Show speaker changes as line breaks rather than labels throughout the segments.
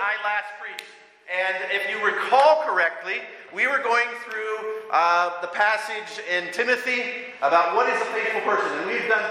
I last preached. And if you recall correctly, we were going through the passage in Timothy about what is a faithful person. And we've done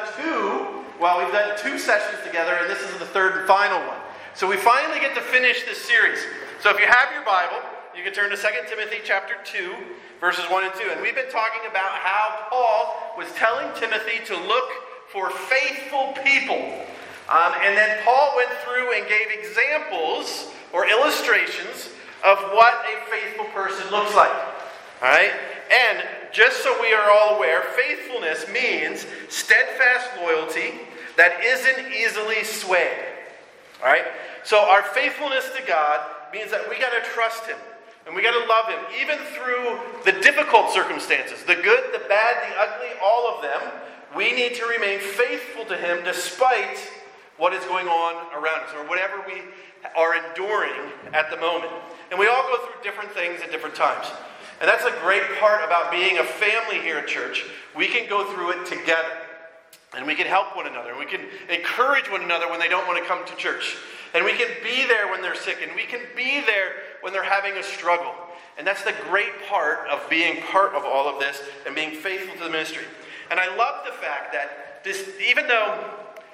two sessions together, and this is the third and final one. So we finally get to finish this series. So if you have your Bible, you can turn to 2 Timothy chapter 2, verses 1 and 2. And we've been talking about how Paul was telling Timothy to look for faithful people. And then Paul went through and gave examples or illustrations of what a faithful person looks like. All right? And just so we are all aware, faithfulness means steadfast loyalty that isn't easily swayed. All right? So our faithfulness to God means that we got to trust Him. And we got to love Him, even through the difficult circumstances, the good, the bad, the ugly, all of them. We need to remain faithful to Him despite what is going on around us, or whatever we are enduring at the moment. And we all go through different things at different times. And that's a great part about being a family here at church. We can go through it together. And we can help one another. And we can encourage one another when they don't want to come to church. And we can be there when they're sick. And we can be there when they're having a struggle. And that's the great part of being part of all of this and being faithful to the ministry. And I love the fact that this, even though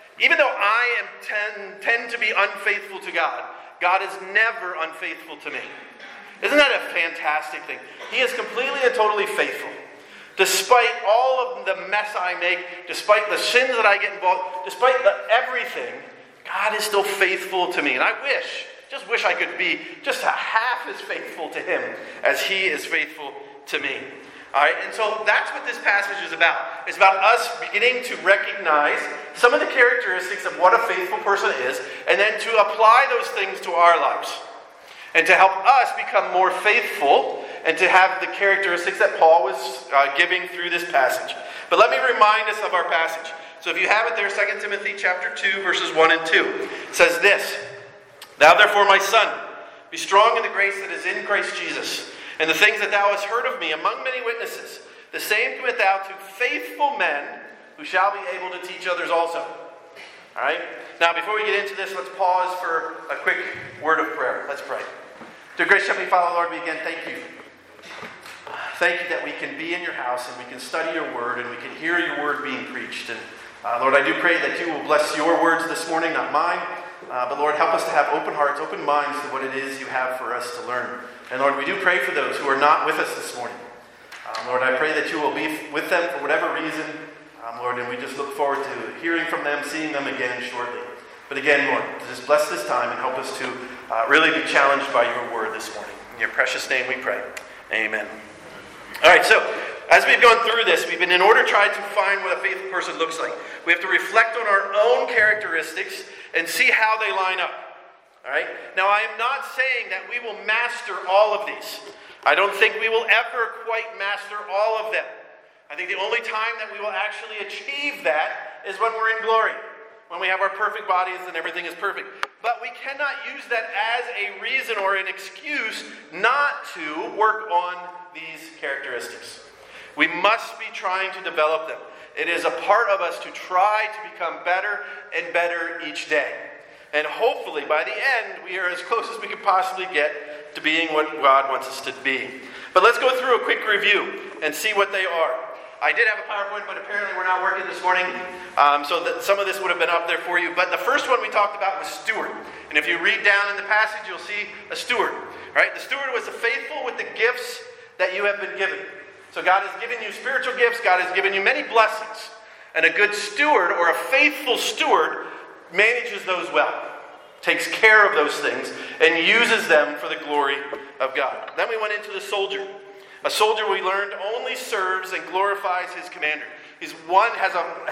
I tend to be unfaithful to God, God is never unfaithful to me. Isn't that a fantastic thing? He is completely and totally faithful. Despite all of the mess I make, despite the sins that I get involved, despite everything, God is still faithful to me. And I just wish I could be just a half as faithful to Him as He is faithful to me. All right, and so that's what this passage is about. It's about us beginning to recognize some of the characteristics of what a faithful person is, and then to apply those things to our lives. And to help us become more faithful, and to have the characteristics that Paul was giving through this passage. But let me remind us of our passage. So if you have it there, 2 Timothy chapter 2, verses 1 and 2. It says this: "Thou therefore, my son, be strong in the grace that is in Christ Jesus. And the things that thou hast heard of me among many witnesses, the same commit thou to faithful men who shall be able to teach others also." All right? Now, before we get into this, let's pause for a quick word of prayer. Let's pray. Dear gracious Heavenly Father, Lord, we again thank you. Thank you that we can be in your house and we can study your word and we can hear your word being preached. And Lord, I do pray that you will bless your words this morning, not mine. But Lord, help us to have open hearts, open minds to what it is you have for us to learn. And Lord, we do pray for those who are not with us this morning. Lord, I pray that you will be with them for whatever reason. Lord, and we just look forward to hearing from them, seeing them again shortly. But again, Lord, just bless this time and help us to really be challenged by your word this morning. In your precious name we pray. Amen. All right, so as we've gone through this, we've been in order to try to find what a faithful person looks like. We have to reflect on our own characteristics and see how they line up. All right? Now, I am not saying that we will master all of these. I don't think we will ever quite master all of them. I think the only time that we will actually achieve that is when we're in glory, when we have our perfect bodies and everything is perfect. But we cannot use that as a reason or an excuse not to work on these characteristics. We must be trying to develop them. It is a part of us to try to become better and better each day. And hopefully, by the end, we are as close as we could possibly get to being what God wants us to be. But let's go through a quick review and see what they are. I did have a PowerPoint, but apparently we're not working this morning. So some of this would have been up there for you. But the first one we talked about was steward. And if you read down in the passage, you'll see a steward. Right? The steward was faithful with the gifts that you have been given. So God has given you spiritual gifts. God has given you many blessings. And a good steward, or a faithful steward, manages those well, takes care of those things, and uses them for the glory of God. Then we went into the soldier. A soldier, we learned, only serves and glorifies his commander. He's one has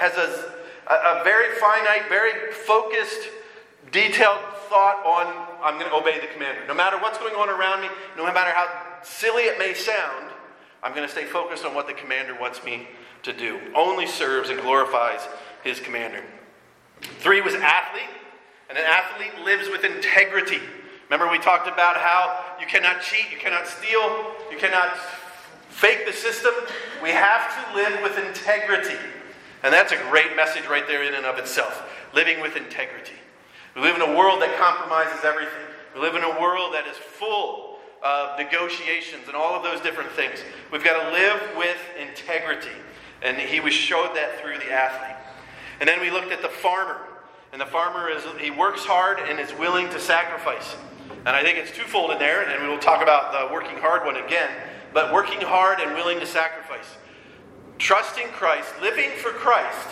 a very finite, very focused, detailed thought on, I'm going to obey the commander. No matter what's going on around me, no matter how silly it may sound, I'm going to stay focused on what the commander wants me to do. Only serves and glorifies his commander. 3 was athlete. And an athlete lives with integrity. Remember we talked about how you cannot cheat, you cannot steal, you cannot fake the system. We have to live with integrity. And that's a great message right there in and of itself. Living with integrity. We live in a world that compromises everything. We live in a world that is full of negotiations and all of those different things. We've got to live with integrity. And he showed that through the athlete. And then we looked at the farmer. And the farmer, he works hard and is willing to sacrifice. And I think it's twofold in there, and we will talk about the working hard one again. But working hard and willing to sacrifice. Trusting Christ, living for Christ,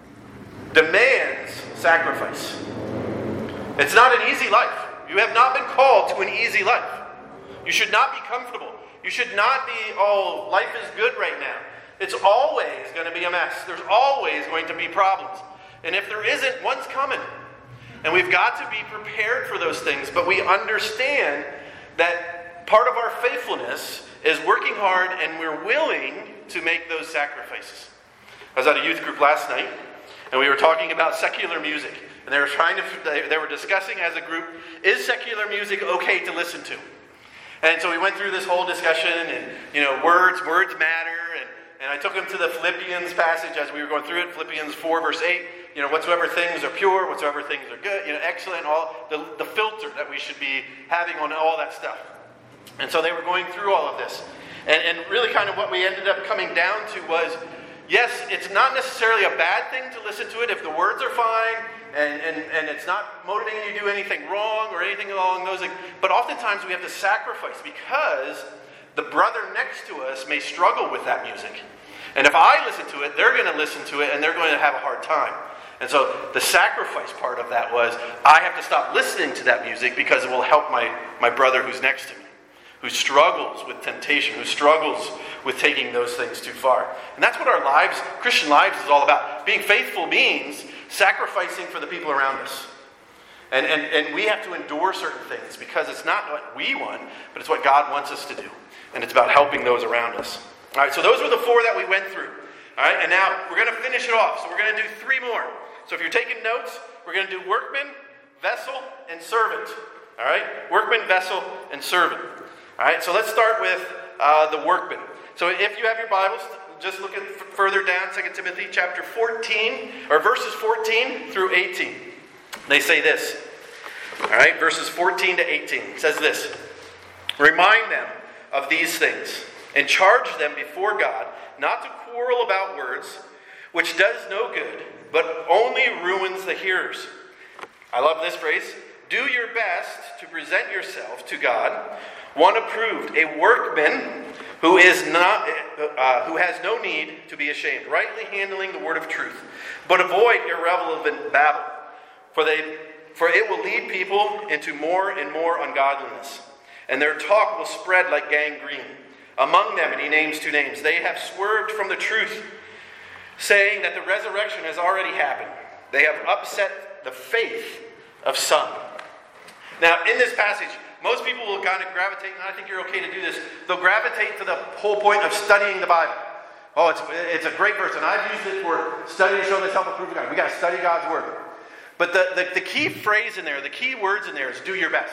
demands sacrifice. It's not an easy life. You have not been called to an easy life. You should not be comfortable. You should not be, oh, life is good right now. It's always going to be a mess. There's always going to be problems. And if there isn't, one's coming. And we've got to be prepared for those things. But we understand that part of our faithfulness is working hard, and we're willing to make those sacrifices. I was at a youth group last night, and we were talking about secular music. And they were discussing as a group, is secular music okay to listen to? And so we went through this whole discussion, and words matter, and I took them to the Philippians passage as we were going through it, Philippians 4 verse 8, whatsoever things are pure, whatsoever things are good, excellent, all the filter that we should be having on all that stuff. And so they were going through all of this. And really kind of what we ended up coming down to was, yes, it's not necessarily a bad thing to listen to it if the words are fine, and it's not motivating you to do anything wrong or anything along those lines. But oftentimes we have to sacrifice because the brother next to us may struggle with that music. And if I listen to it, they're going to listen to it and they're going to have a hard time. And so the sacrifice part of that was, I have to stop listening to that music because it will help my brother who's next to me, who struggles with temptation, who struggles with taking those things too far. And that's what our lives, Christian lives, is all about. Being faithful means sacrificing for the people around us. And we have to endure certain things because it's not what we want, but it's what God wants us to do. And it's about helping those around us. All right, so those were the 4 that we went through. All right, and now we're going to finish it off. So we're going to do 3 more. So if you're taking notes, we're going to do workman, vessel, and servant. All right, workman, vessel, and servant. All right, so let's start with the workman. So if you have your Bibles, just look at further down, 2 Timothy chapter 14, or verses 14 through 18. They say this. All right, verses 14 to 18. It says this. Remind them of these things, and charge them before God not to quarrel about words, which does no good, but only ruins the hearers. I love this phrase. Do your best to present yourself to God, one approved, a workman who has no need to be ashamed, rightly handling the word of truth. But avoid irrelevant babble, for it will lead people into more and more ungodliness, and their talk will spread like gangrene. Among them, and he names 2 names, they have swerved from the truth, saying that the resurrection has already happened. They have upset the faith of some. Now, in this passage, most people will kind of gravitate, and I think you're okay to do this, they'll gravitate to the whole point of studying the Bible. Oh, it's a great verse, and I've used it for study to show this self-approved God. We got to study God's Word. But the key phrase in there, the key words in there is do your best.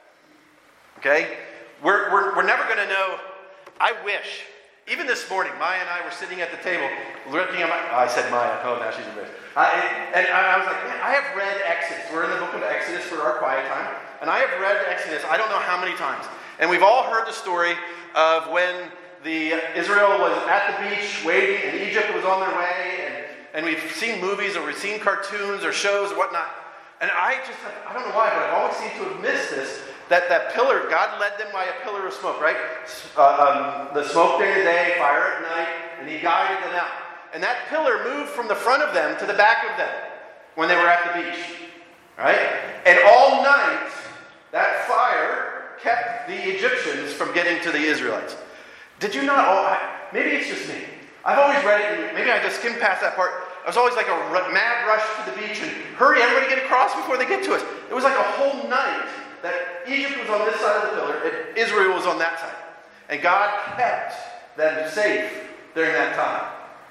Okay? We're never going to know. I wish. Even this morning, Maya and I were sitting at the table looking at I said Maya. Oh, now she's embarrassed. And I was like, man, I have read Exodus. We're in the book of Exodus for our quiet time. And I have read Exodus, I don't know how many times. And we've all heard the story of when Israel was at the beach waiting and Egypt was on their way. And we've seen movies or we've seen cartoons or shows or whatnot. And I don't know why, but I've always seemed to have missed this. That pillar, God led them by a pillar of smoke, right? The smoke during the day, fire at night, and he guided them out. And that pillar moved from the front of them to the back of them when they were at the beach, right? And all night, that fire kept the Egyptians from getting to the Israelites. Did you not? Maybe it's just me. I've always read it, and maybe I just skimmed past that part. I was always like a mad rush to the beach and hurry, everybody get across before they get to us. It was like a whole night that Egypt was on this side of the pillar and Israel was on that side. And God kept them safe during that time.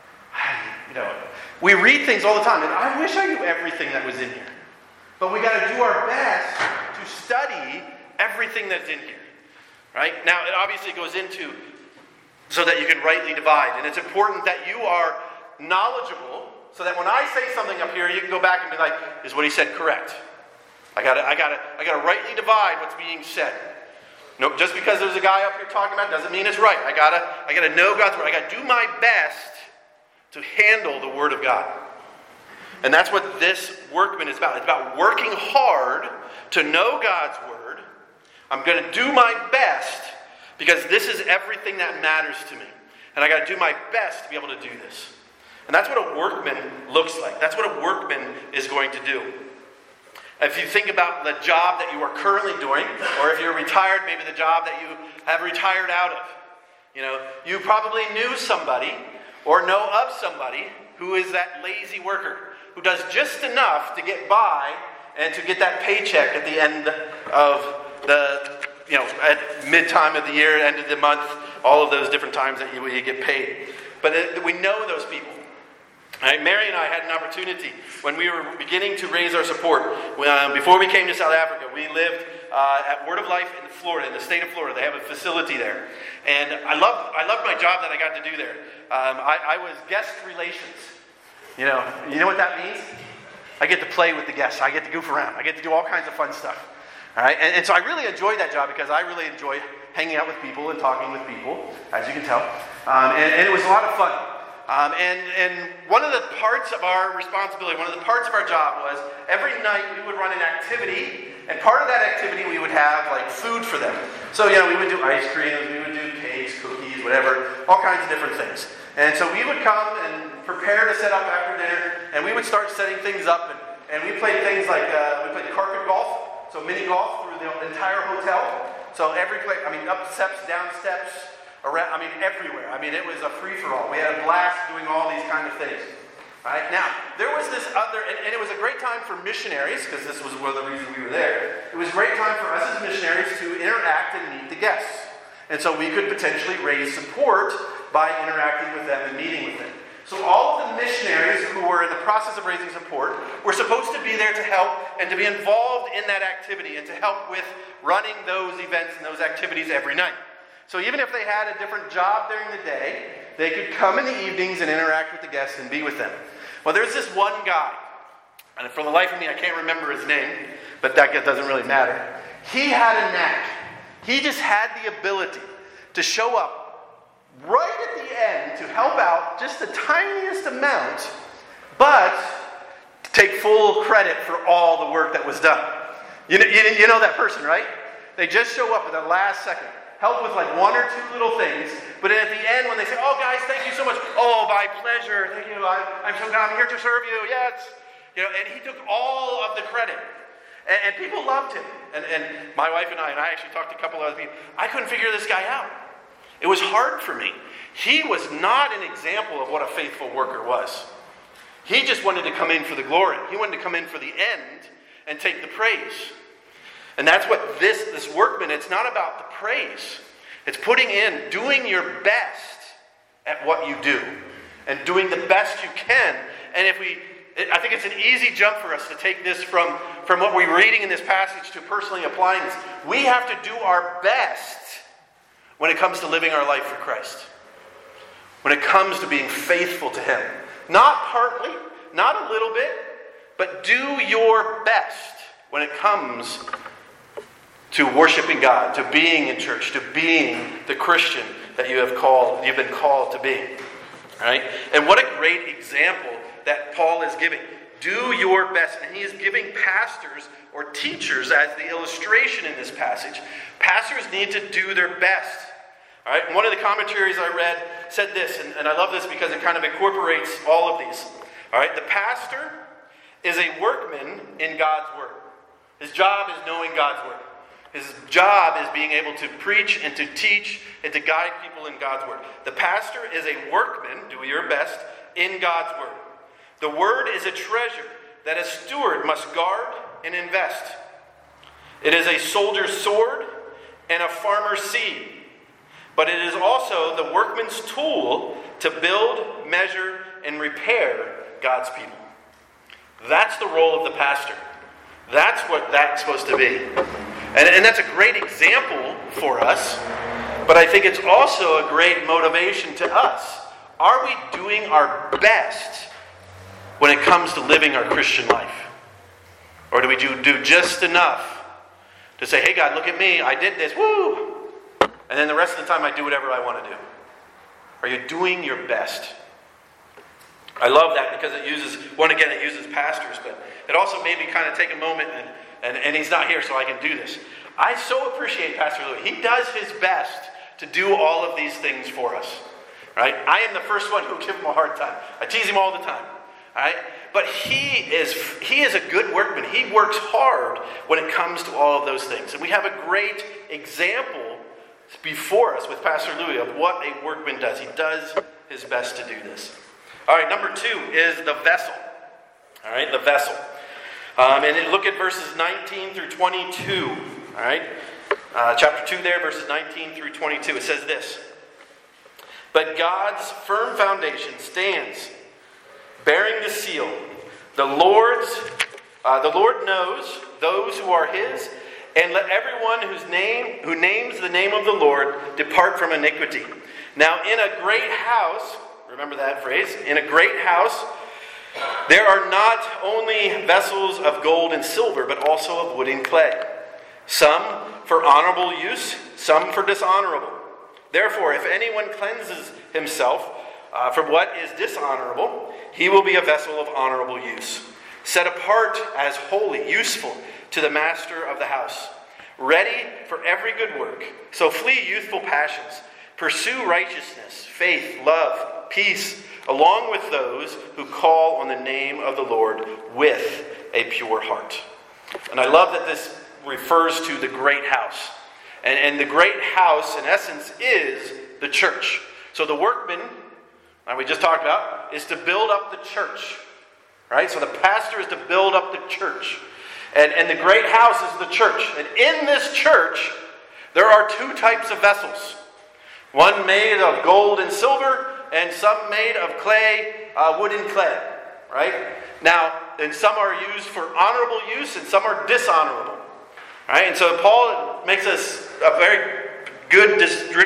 We read things all the time, and I wish I knew everything that was in here. But we got to do our best to study everything that's in here. Right? Now, it obviously goes into so that you can rightly divide. And it's important that you are knowledgeable so that when I say something up here, you can go back and be like, is what he said correct? I gotta rightly divide what's being said. No, just because there's a guy up here talking about it doesn't mean it's right. I gotta know God's word. I gotta do my best to handle the word of God. And that's what this workman is about. It's about working hard to know God's word. I'm going to do my best because this is everything that matters to me. And I got to do my best to be able to do this. And that's what a workman looks like. That's what a workman is going to do. If you think about the job that you are currently doing, or if you're retired, maybe the job that you have retired out of. You probably knew somebody or know of somebody who is that lazy worker, who does just enough to get by and to get that paycheck at the end of at mid-time of the year, end of the month, all of those different times that you get paid. But we know those people. Right? Mary and I had an opportunity when we were beginning to raise our support. Before we came to South Africa, we lived at Word of Life in Florida, in the state of Florida. They have a facility there. And I loved my job that I got to do there. I was guest relations. You know what that means? I get to play with the guests. I get to goof around. I get to do all kinds of fun stuff. All right? And so I really enjoyed that job because I really enjoy hanging out with people and talking with people, as you can tell. And it was a lot of fun. And one of the parts of our responsibility, one of the parts of our job was every night we would run an activity, and part of that activity we would have like food for them. So we would do ice creams, we would do cakes, cookies, whatever, all kinds of different things. And so we would come and prepare to set up after dinner, and we would start setting things up, and we played things like we played carpet golf, so mini golf through the entire hotel. So every place, up steps, down steps, around, everywhere. It was a free-for-all. We had a blast doing all these kind of things. Right? Now, there was this other, and it was a great time for missionaries, because this was one of the reasons we were there. It was a great time for us as missionaries to interact and meet the guests. And so we could potentially raise support by interacting with them and meeting with them. So all of the missionaries who were in the process of raising support were supposed to be there to help and to be involved in that activity and to help with running those events and those activities every night. So even if they had a different job during the day, they could come in the evenings and interact with the guests and be with them. Well, there's this one guy, and for the life of me, I can't remember his name, but that doesn't really matter. He had a knack. He just had the ability to show up right at the end to help out just the tiniest amount, but take full credit for all the work that was done. You know that person, right? They just show up at the last second, help with like one or two little things, but then at the end when they say, "Oh guys, thank you so much. Oh, my pleasure. Thank you. I'm here to serve you." Yes. And he took all of the credit. And people loved him. And my wife and I actually talked to a couple of other people. I couldn't figure this guy out. It was hard for me. He was not an example of what a faithful worker was. He just wanted to come in for the glory. He wanted to come in for the end and take the praise. And that's what this workman, it's not about the praise. It's putting in, doing your best at what you do. And doing the best you can. And I think it's an easy jump for us to take this from what we're reading in this passage to personally applying this. We have to do our best when it comes to living our life for Christ. When it comes to being faithful to Him. Not partly, not a little bit, but do your best when it comes to worshiping God, to being in church, to being the Christian that you've been called to be. Right? And what a great example that Paul is giving. Do your best. And he is giving pastors or teachers as the illustration in this passage. Pastors need to do their best. All right? And one of the commentaries I read said this, and I love this because it kind of incorporates all of these. All right? The pastor is a workman in God's Word. His job is knowing God's Word. His job is being able to preach and to teach and to guide people in God's Word. The pastor is a workman, do your best, in God's Word. The Word is a treasure that a steward must guard and invest. It is a soldier's sword and a farmer's seed. But it is also the workman's tool to build, measure, and repair God's people. That's the role of the pastor. That's what that's supposed to be. And that's a great example for us, but I think it's also a great motivation to us. Are we doing our best when it comes to living our Christian life? Or do we do just enough to say, hey God, look at me, I did this, woo! And then the rest of the time I do whatever I want to do? Are you doing your best? I love that because it uses pastors, but it also made me kind of take a moment, and he's not here so I can do this. I so appreciate Pastor Louis. He does his best to do all of these things for us. Right? I am the first one who will give him a hard time. I tease him all the time. Right? But he is a good workman. He works hard when it comes to all of those things. And we have a great example before us with Pastor Louis of what a workman does. He does his best to do this. All right, number 2 is the vessel. All right, the vessel. And look at verses 19 through 22. All right, chapter 2 there, verses 19 through 22. It says this. But God's firm foundation stands, bearing the seal. The Lord knows those who are His, and let everyone who names the name of the Lord depart from iniquity. Now, in a great house, remember that phrase, in a great house, there are not only vessels of gold and silver, but also of wood and clay. Some for honorable use, some for dishonorable. Therefore, if anyone cleanses himself from what is dishonorable, he will be a vessel of honorable use, set apart as holy, useful to the master of the house, ready for every good work. So flee youthful passions. Pursue righteousness, faith, love, peace, along with those who call on the name of the Lord with a pure heart. And I love that this refers to the great house. And the great house, in essence, is the church. So the workman, like we just talked about, is to build up the church. Right? So the pastor is to build up the church. And the great house is the church. And in this church, there are 2 types of vessels. One made of gold and silver, and some made of clay, wood and clay. Right? Now, and some are used for honorable use, and some are dishonorable. Right? And so Paul makes us a very good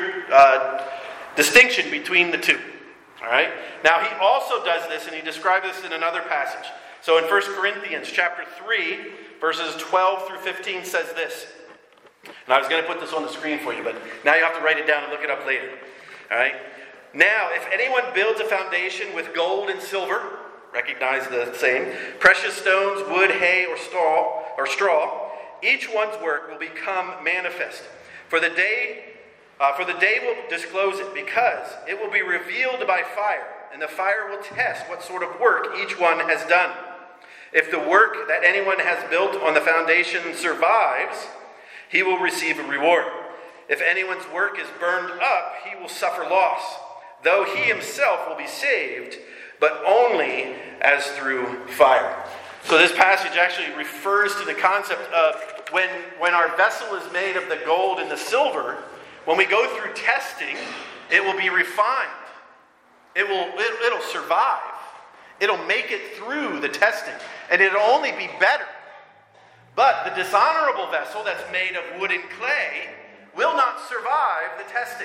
distinction between the 2. All right? Now, he also does this, and he describes this in another passage. So in 1 Corinthians chapter 3, verses 12 through 15 says this. And I was going to put this on the screen for you, but now you have to write it down and look it up later. All right? Now, if anyone builds a foundation with gold and silver, recognize the same, precious stones, wood, hay, or straw, each one's work will become manifest. For the day will disclose it, because it will be revealed by fire, and the fire will test what sort of work each one has done. If the work that anyone has built on the foundation survives, he will receive a reward. If anyone's work is burned up, he will suffer loss, though he himself will be saved, but only as through fire. So this passage actually refers to the concept of when our vessel is made of the gold and the silver, when we go through testing, it will be refined. It'll survive. It'll make it through the testing. And it'll only be better. But the dishonorable vessel that's made of wood and clay will not survive the testing.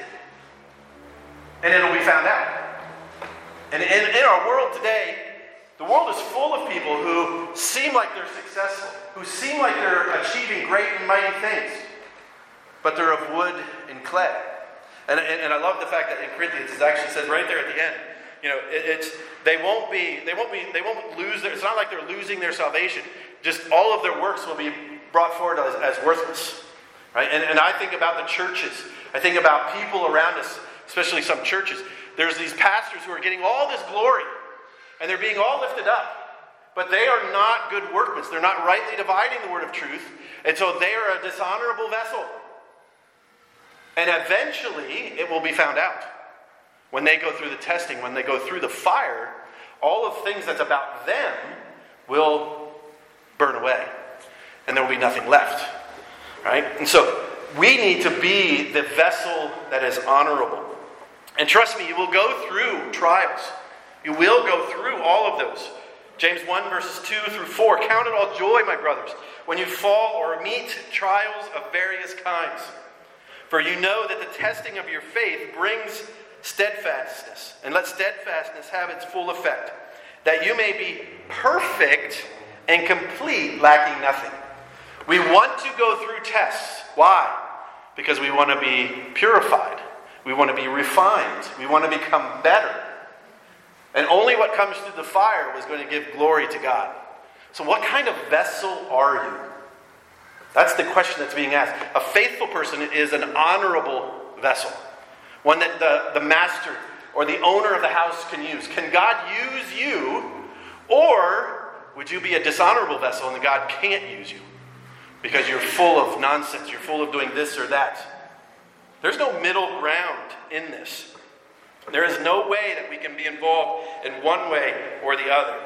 And it'll be found out. And in our world today, the world is full of people who seem like they're successful, who seem like they're achieving great and mighty things, but they're of wood and clay. And I love the fact that in Corinthians it actually says right there at the end, they won't lose it's not like they're losing their salvation. Just all of their works will be brought forward as worthless. Right? And I think about the churches. I think about people around us, especially some churches. There's these pastors who are getting all this glory, and they're being all lifted up. But they are not good workmen. They're not rightly dividing the word of truth. And so they are a dishonorable vessel. And eventually, it will be found out. When they go through the testing, when they go through the fire, all of the things that's about them will burn away. And there will be nothing left. Right? And so, we need to be the vessel that is honorable. And trust me, you will go through trials. You will go through all of those. James 1 verses 2 through 4. Count it all joy, my brothers, when you fall or meet trials of various kinds. For you know that the testing of your faith brings steadfastness. And let steadfastness have its full effect, that you may be perfect and complete, lacking nothing. We want to go through tests. Why? Because we want to be purified. We want to be refined. We want to become better. And only what comes through the fire was going to give glory to God. So what kind of vessel are you? That's the question that's being asked. A faithful person is an honorable vessel. One that the master or the owner of the house can use. Can God use you? Or would you be a dishonorable vessel and God can't use you? Because you're full of nonsense. You're full of doing this or that. There's no middle ground in this. There is no way that we can be involved in one way or the other.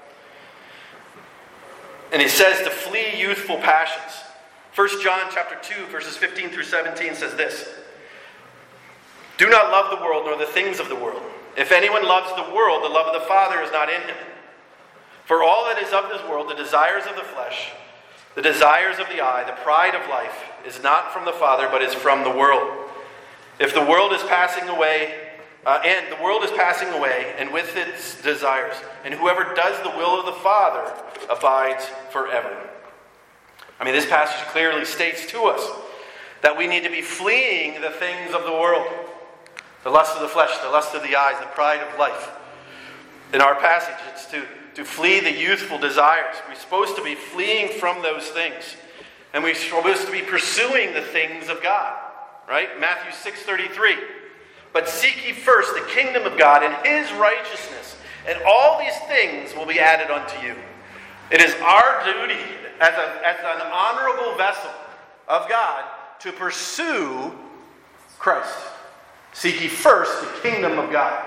And he says to flee youthful passions. 1 John chapter 2, verses 15 through 17 says this. Do not love the world nor the things of the world. If anyone loves the world, the love of the Father is not in him. For all that is of this world, the desires of the flesh, the desires of the eye, the pride of life, is not from the Father, but is from the world. If the world is passing away, and the world is passing away, and with its desires, and whoever does the will of the Father abides forever. I mean, this passage clearly states to us that we need to be fleeing the things of the world. The lust of the flesh, the lust of the eyes, the pride of life. In our passage, it's to flee the youthful desires. We're supposed to be fleeing from those things. And we're supposed to be pursuing the things of God. Right? Matthew 6:33. But seek ye first the kingdom of God and his righteousness, and all these things will be added unto you. It is our duty as an honorable vessel of God to pursue Christ. Seek ye first the kingdom of God.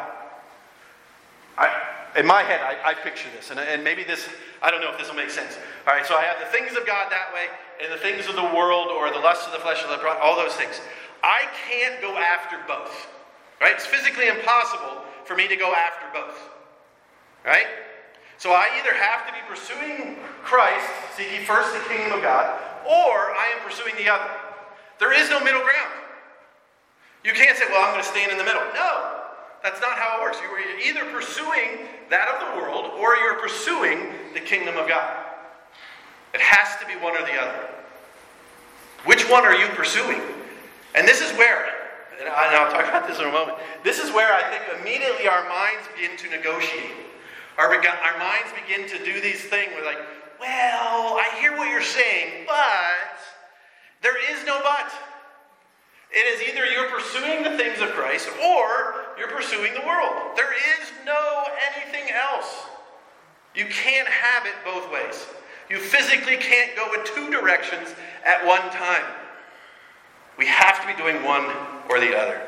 In my head, I picture this, and maybe this, I don't know if this will make sense. All right, so I have the things of God that way, and the things of the world, or the lust of the flesh, all those things. I can't go after both. Right? It's physically impossible for me to go after both. Right? So I either have to be pursuing Christ, seeking first the kingdom of God, or I am pursuing the other. There is no middle ground. You can't say, well, I'm going to stand in the middle. No, that's not how it works. You're either pursuing that of the world, or you're pursuing the kingdom of God. It has to be one or the other. Which one are you pursuing? And this is where, and I'll talk about this in a moment, this is where I think immediately our minds begin to negotiate. Our minds begin to do these things. We're like, well, I hear what you're saying, but there is no but. It is either you're pursuing the things of Christ or you're pursuing the world. There is no anything else. You can't have it both ways. You physically can't go in two directions at one time. We have to be doing one or the other.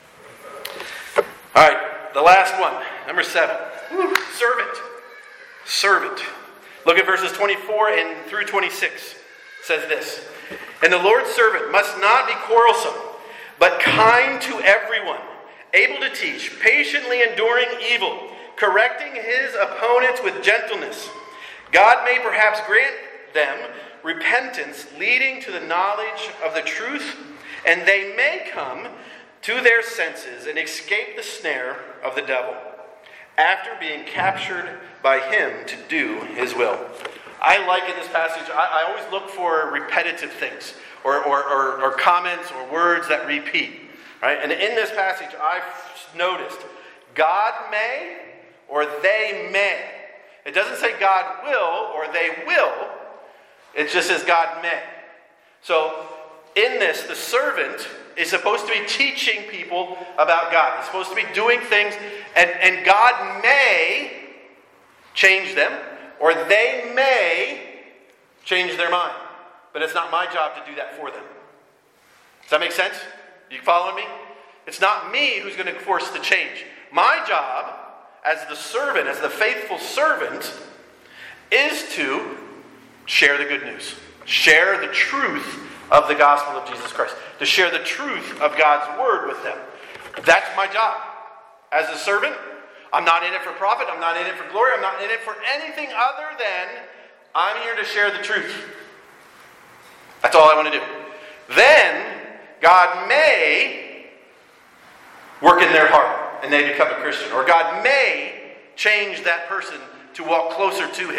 All right, the last one, number 7. Servant. Servant. Look at verses 24 and through 26. It says this. And the Lord's servant must not be quarrelsome, but kind to everyone, able to teach, patiently enduring evil, correcting his opponents with gentleness. God may perhaps grant them repentance leading to the knowledge of the truth, and they may come to their senses and escape the snare of the devil, after being captured by him to do his will. I like in this passage, I always look for repetitive things, or comments or words that repeat. Right? And in this passage, I've noticed God may or they may. It doesn't say God will or they will. It just says God may. So in this, the servant is supposed to be teaching people about God. He's supposed to be doing things, and God may change them, or they may change their mind. But it's not my job to do that for them. Does that make sense? You following me? It's not me who's going to force the change. My job as the servant, as the faithful servant, is to share the good news. Share the truth of the gospel of Jesus Christ. To share the truth of God's word with them. That's my job. As a servant, I'm not in it for profit. I'm not in it for glory. I'm not in it for anything other than I'm here to share the truth. That's all I want to do. Then, God may work in their heart and they become a Christian. Or God may change that person to walk closer to him.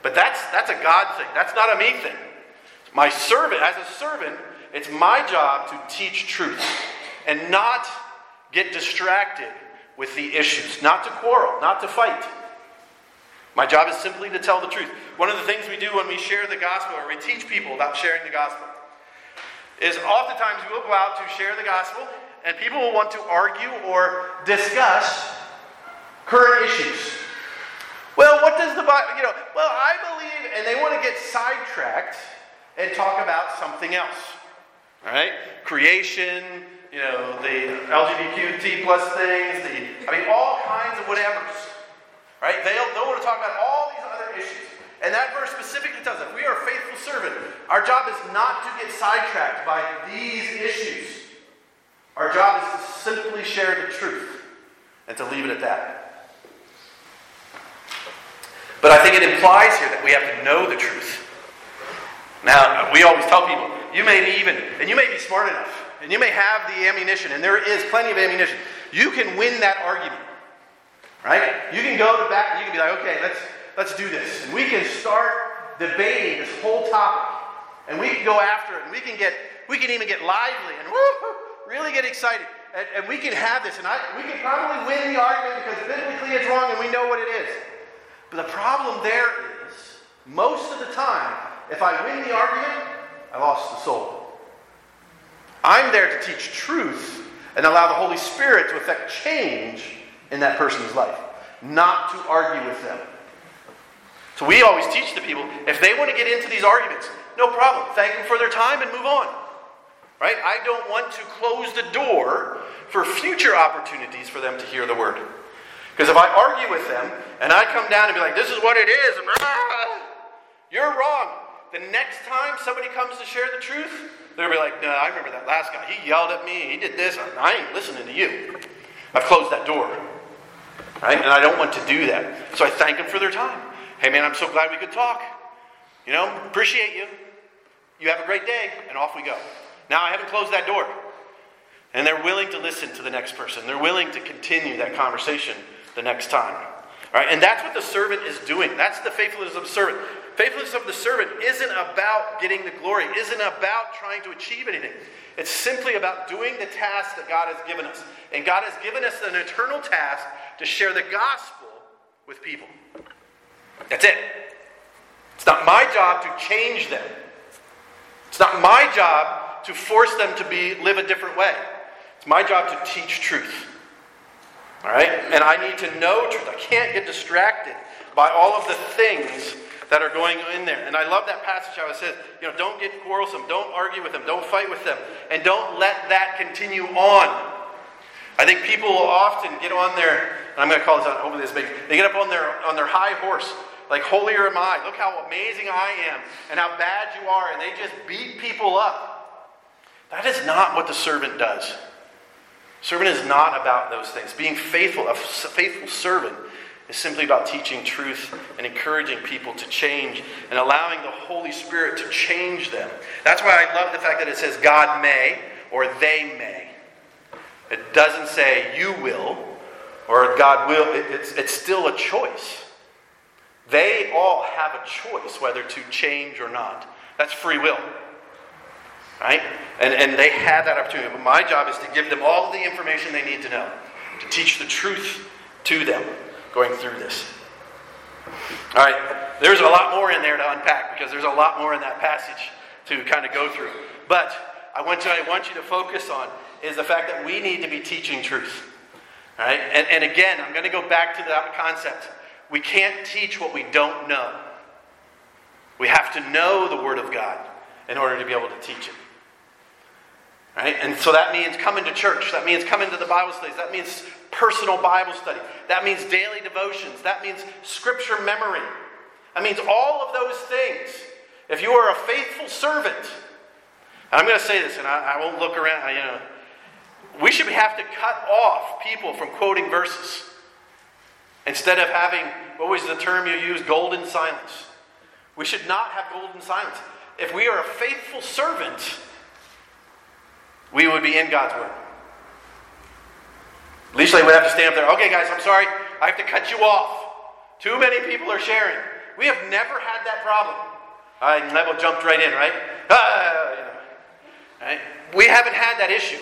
But that's a God thing. That's not a me thing. My servant, as a servant, it's my job to teach truth and not get distracted with the issues, not to quarrel, not to fight. My job is simply to tell the truth. One of the things we do when we share the gospel, or we teach people about sharing the gospel, is oftentimes we'll go out to share the gospel, and people will want to argue or discuss current issues. Well, what does the Bible, well, I believe, and they want to get sidetracked and talk about something else. All right? Creation, the LGBTQ plus things, all kinds of whatevers. Right? They'll want to talk about all these other issues. And that verse specifically tells us, if we are a faithful servant, our job is not to get sidetracked by these issues. Our job is to simply share the truth and to leave it at that. But I think it implies here that we have to know the truth. Now, we always tell people, you may be smart enough, and you may have the ammunition, and there is plenty of ammunition. You can win that argument. Right? You can go to back, you can be like, okay, let's do this. And we can start debating this whole topic. And we can go after it, and we can even get lively and really get excited. And we can have this, and we can probably win the argument because biblically it's wrong and we know what it is. But the problem there is, most of the time, if I win the argument, I lost the soul. I'm there to teach truth and allow the Holy Spirit to effect change in that person's life, not to argue with them. So we always teach the people, if they want to get into these arguments, no problem. Thank them for their time and move on. Right? I don't want to close the door for future opportunities for them to hear the word. Because if I argue with them, and I come down and be like, this is what it is, and you're wrong. The next time somebody comes to share the truth, they'll be like, no, I remember that last guy. He yelled at me. He did this. I ain't listening to you. I've closed that door. Right? And I don't want to do that. So I thank them for their time. Hey man, I'm so glad we could talk. Appreciate you. You have a great day. And off we go. Now I haven't closed that door. And they're willing to listen to the next person. They're willing to continue that conversation the next time. All right? And that's what the servant is doing. That's the faithfulness of the servant. Faithfulness of the servant isn't about getting the glory. Isn't about trying to achieve anything. It's simply about doing the task that God has given us. And God has given us an eternal task to share the gospel with people. That's it. It's not my job to change them. It's not my job to force them to live a different way. It's my job to teach truth. All right? And I need to know truth. I can't get distracted by all of the things that are going in there. And I love that passage how it says, don't get quarrelsome, don't argue with them, don't fight with them, and don't let that continue on. I think people will often get on their, and I'm going to call this out, hopefully this makes, they get up on their high horse, like holier am I, look how amazing I am, and how bad you are, and they just beat people up. That is not what the servant does. Servant is not about those things. Being faithful, a faithful servant, is simply about teaching truth and encouraging people to change and allowing the Holy Spirit to change them. That's why I love the fact that it says God may or they may. It doesn't say you will or God will. It's still a choice. They all have a choice whether to change or not. That's free will. Right? And they have that opportunity. But my job is to give them all of the information they need to know. To teach the truth to them going through this. All right. There's a lot more in there to unpack because there's a lot more in that passage to kind of go through. But I want you to focus on is the fact that we need to be teaching truth. All right? And again, I'm going to go back to that concept. We can't teach what we don't know. We have to know the Word of God in order to be able to teach it. Right? And so that means coming to church. That means coming to the Bible studies. That means personal Bible study. That means daily devotions. That means scripture memory. That means all of those things. If you are a faithful servant, and I'm going to say this, and I won't look around, we should have to cut off people from quoting verses. Instead of having, what was the term you used, golden silence. We should not have golden silence. If we are a faithful servant, we would be in God's Word. At least they would have to stand up there. Okay, guys, I'm sorry. I have to cut you off. Too many people are sharing. We have never had that problem. Neville jumped right in, right? Right? We haven't had that issue.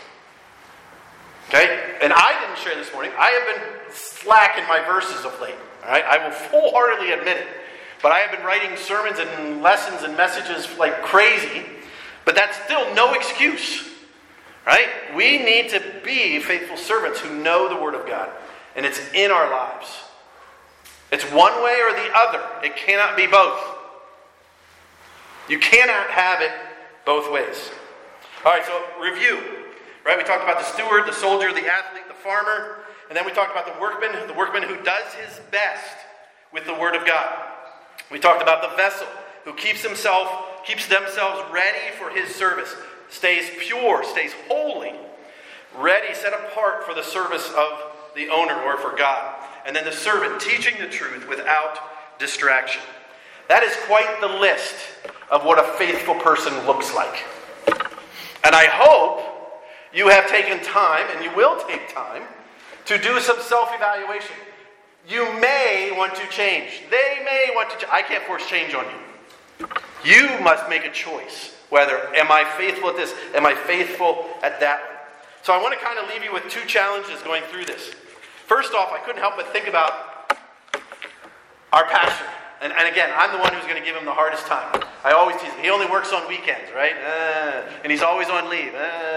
Okay? And I didn't share this morning. I have been slack in my verses of late. All right? I will full-heartedly admit it. But I have been writing sermons and lessons and messages like crazy. But that's still no excuse. Right? We need to be faithful servants who know the Word of God. And it's in our lives. It's one way or the other. It cannot be both. You cannot have it both ways. All right, so review. Right? We talked about the steward, the soldier, the athlete, the farmer. And then we talked about the workman who does his best with the Word of God. We talked about the vessel who keeps themselves ready for his service, stays pure, stays holy, ready, set apart for the service of the owner or for God. And then the servant teaching the truth without distraction. That is quite the list of what a faithful person looks like. And I hope you have taken time, and you will take time, to do some self-evaluation. You may want to change. They may want to change. I can't force change on you. You must make a choice. Whether, am I faithful at this? Am I faithful at that one? So I want to kind of leave you with two challenges going through this. First off, I couldn't help but think about our pastor. And again, I'm the one who's going to give him the hardest time. I always tease him. He only works on weekends, right? And he's always on leave.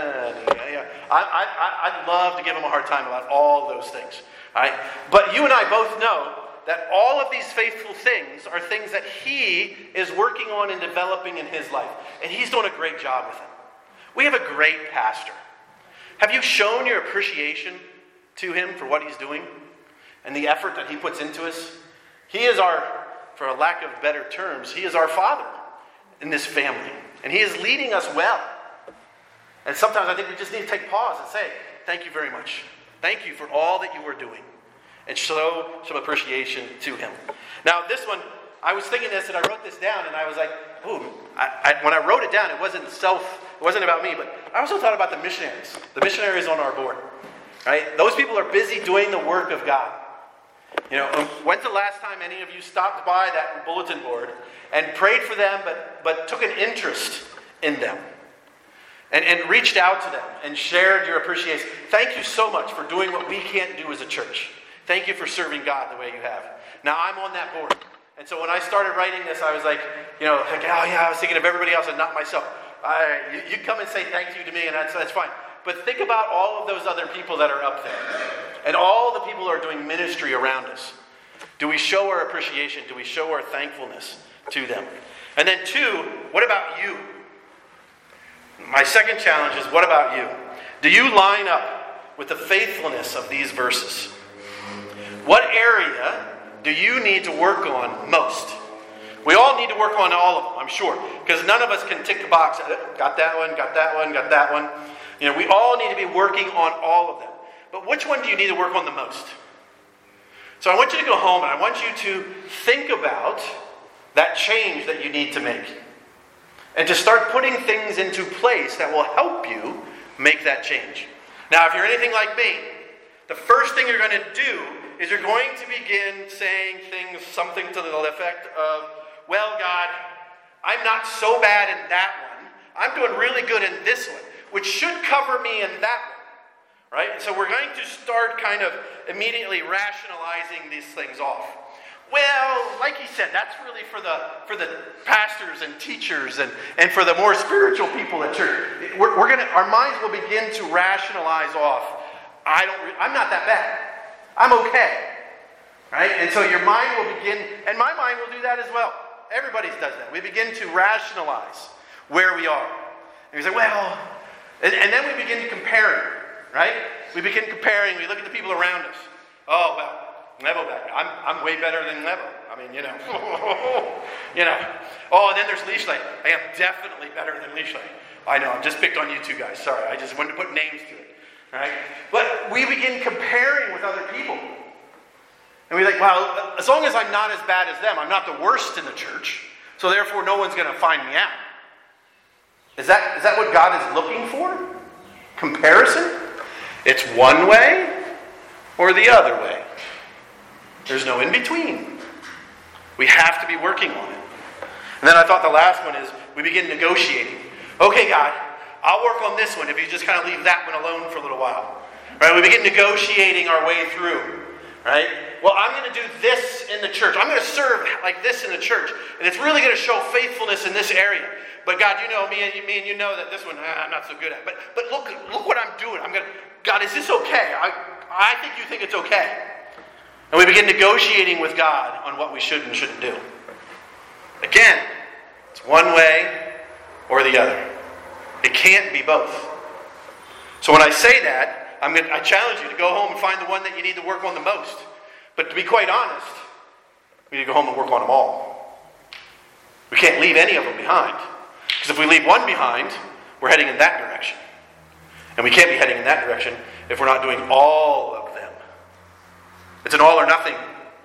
I'd love to give him a hard time about all those things. All right? But you and I both know that all of these faithful things are things that he is working on and developing in his life. And he's doing a great job with them. We have a great pastor. Have you shown your appreciation to him for what he's doing and the effort that he puts into us? He is for a lack of better terms, he is our father in this family. And he is leading us well. And sometimes I think we just need to take pause and say, thank you very much. Thank you for all that you are doing. And show some appreciation to him. Now this one, I was thinking this and I wrote this down and I was like, ooh, when I wrote it down, it wasn't about me, but I also thought about the missionaries on our board. Right? Those people are busy doing the work of God. You know, when's the last time any of you stopped by that bulletin board and prayed for them, but took an interest in them? And reached out to them and shared your appreciation. Thank you so much for doing what we can't do as a church. Thank you for serving God the way you have. Now, I'm on that board. And so when I started writing this, I was like, oh yeah, I was thinking of everybody else and not myself. You come and say thank you to me, and that's fine. But think about all of those other people that are up there. And all the people who are doing ministry around us. Do we show our appreciation? Do we show our thankfulness to them? And then two, what about you? My second challenge is, what about you? Do you line up with the faithfulness of these verses? What area do you need to work on most? We all need to work on all of them, I'm sure. Because none of us can tick the box. Got that one, got that one, got that one. We all need to be working on all of them. But which one do you need to work on the most? So I want you to go home and I want you to think about that change that you need to make. And to start putting things into place that will help you make that change. Now, if you're anything like me, the first thing you're going to do is you're going to begin saying something to the effect of, well, God, I'm not so bad in that one. I'm doing really good in this one, which should cover me in that one. Right? So we're going to start kind of immediately rationalizing these things off. Well, like he said, that's really for the pastors and teachers and for the more spiritual people at church. Our minds will begin to rationalize off. I'm not that bad. I'm okay. Right? And so your mind will begin, and my mind will do that as well. Everybody's does that. We begin to rationalize where we are. And we say, well, and then we begin comparing. Right? We begin comparing. We look at the people around us. Oh, well, Neville back. I'm way better than Neville. I mean, Oh, and then there's Leashley. I am definitely better than Leashley. I know, I just picked on you two guys. Sorry, I just wanted to put names to it. Right? But we begin comparing with other people. And we're like, well, as long as I'm not as bad as them, I'm not the worst in the church, so therefore no one's going to find me out. Is that what God is looking for? Comparison? It's one way or the other way. There's no in between. We have to be working on it. And then I thought the last one is we begin negotiating. Okay, God, I'll work on this one if you just kind of leave that one alone for a little while. Right? We begin negotiating our way through. Right? Well, I'm going to do this in the church. I'm going to serve like this in the church. And it's really going to show faithfulness in this area. But God, you know me and you know that this one I'm not so good at. But look what I'm doing. God, is this okay? I think you think it's okay. And we begin negotiating with God on what we should and shouldn't do. Again, it's one way or the other. It can't be both. So when I say that, I challenge you to go home and find the one that you need to work on the most. But to be quite honest, we need to go home and work on them all. We can't leave any of them behind. Because if we leave one behind, we're heading in that direction. And we can't be heading in that direction if we're not doing all of them. It's an all or nothing.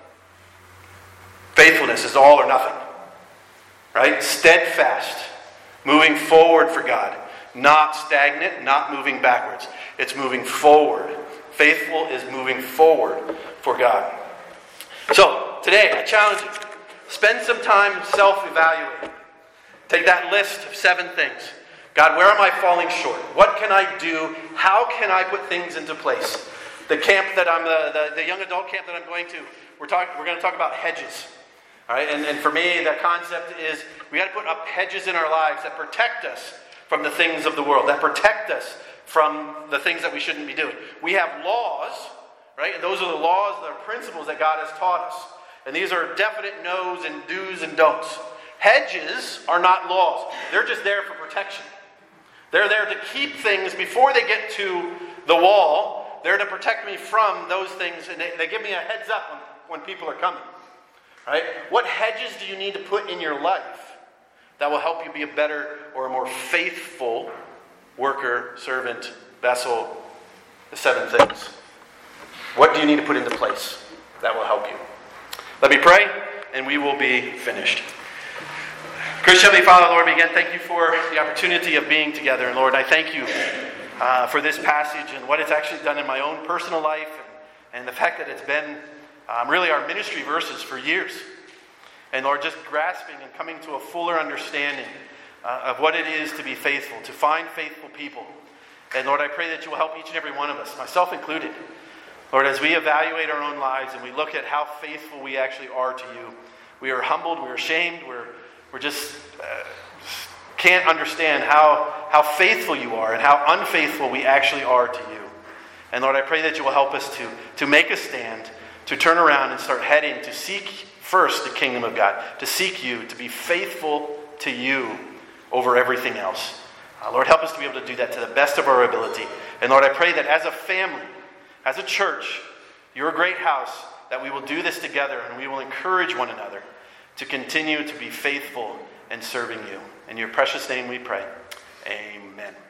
Faithfulness is all or nothing. Right? Steadfast. Moving forward for God. Not stagnant, not moving backwards. It's moving forward. Faithful is moving forward for God. So, today, I challenge you. Spend some time self-evaluating. Take that list of 7 things. God, where am I falling short? What can I do? How can I put things into place? The camp that I'm, the young adult camp that I'm going to, we're going to talk about hedges. All right? And for me, the concept is we got to put up hedges in our lives that protect us from the things of the world, that protect us from the things that we shouldn't be doing. We have laws, right? And those are the laws, the principles that God has taught us. And these are definite no's and do's and don'ts. Hedges are not laws. They're just there for protection. They're there to keep things before they get to the wall. They're to protect me from those things. And they give me a heads up when people are coming. Right? What hedges do you need to put in your life that will help you be a better or a more faithful worker, servant, vessel, the 7 things? What do you need to put into place that will help you? Let me pray, and we will be finished. Gracious Heavenly Father, Lord, again, thank you for the opportunity of being together. And Lord, I thank you for this passage and what it's actually done in my own personal life and the fact that it's been really our ministry verses for years. And Lord, just grasping and coming to a fuller understanding of what it is to be faithful, to find faithful people. And Lord, I pray that you will help each and every one of us, myself included. Lord, as we evaluate our own lives and we look at how faithful we actually are to you, we are humbled, we are ashamed, we're just can't understand how faithful you are and how unfaithful we actually are to you. And Lord, I pray that you will help us to make a stand, to turn around and start heading to seek first the kingdom of God, to seek you, to be faithful to you over everything else. Lord, help us to be able to do that to the best of our ability. And Lord, I pray that as a family, as a church, your great house, that we will do this together and we will encourage one another to continue to be faithful in serving you. In your precious name we pray. Amen.